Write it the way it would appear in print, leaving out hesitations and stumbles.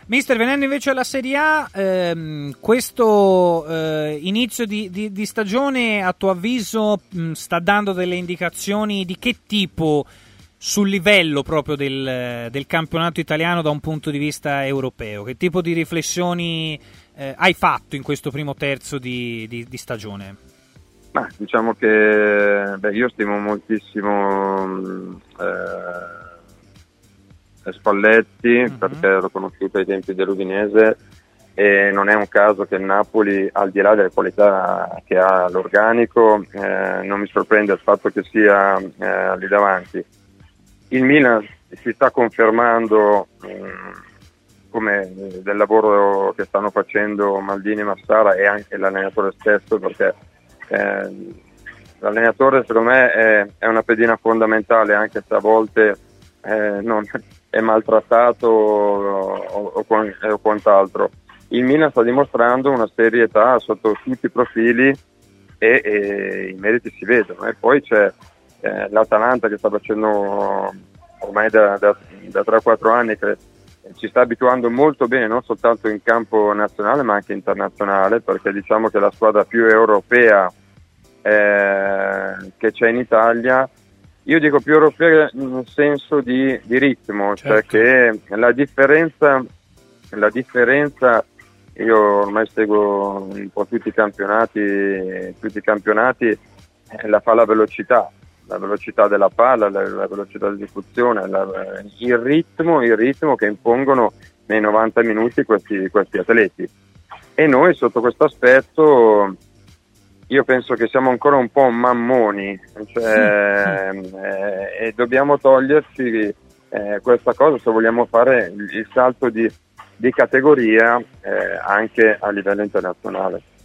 Mister, venendo invece alla Serie A, questo inizio di stagione a tuo avviso sta dando delle indicazioni di che tipo sul livello proprio del campionato italiano da un punto di vista europeo? Che tipo di riflessioni hai fatto in questo primo terzo di stagione? Ma diciamo che io stimo moltissimo Spalletti, perché l'ho conosciuto ai tempi dell'Udinese, e non è un caso che il Napoli, al di là delle qualità che ha l'organico, non mi sorprende il fatto che sia lì davanti. Il Milan si sta confermando come del lavoro che stanno facendo Maldini e Massara, e anche l'allenatore stesso, perché l'allenatore secondo me è una pedina fondamentale, anche se a volte non è maltrattato o quant'altro. Il Milan sta dimostrando una serietà sotto tutti i profili e i meriti si vedono. E poi c'è l'Atalanta che sta facendo ormai da 3-4 anni, che ci sta abituando molto bene, non soltanto in campo nazionale ma anche internazionale, perché diciamo che è la squadra più europea che c'è in Italia. Io dico più europea nel senso di ritmo, certo. Cioè che la differenza, io ormai seguo un po' tutti i campionati la fa la velocità della palla, la velocità di esecuzione, il ritmo che impongono nei 90 minuti questi atleti. E noi sotto questo aspetto io penso che siamo ancora un po' mammoni, cioè, e dobbiamo toglierci questa cosa se vogliamo fare il salto di categoria anche a livello internazionale.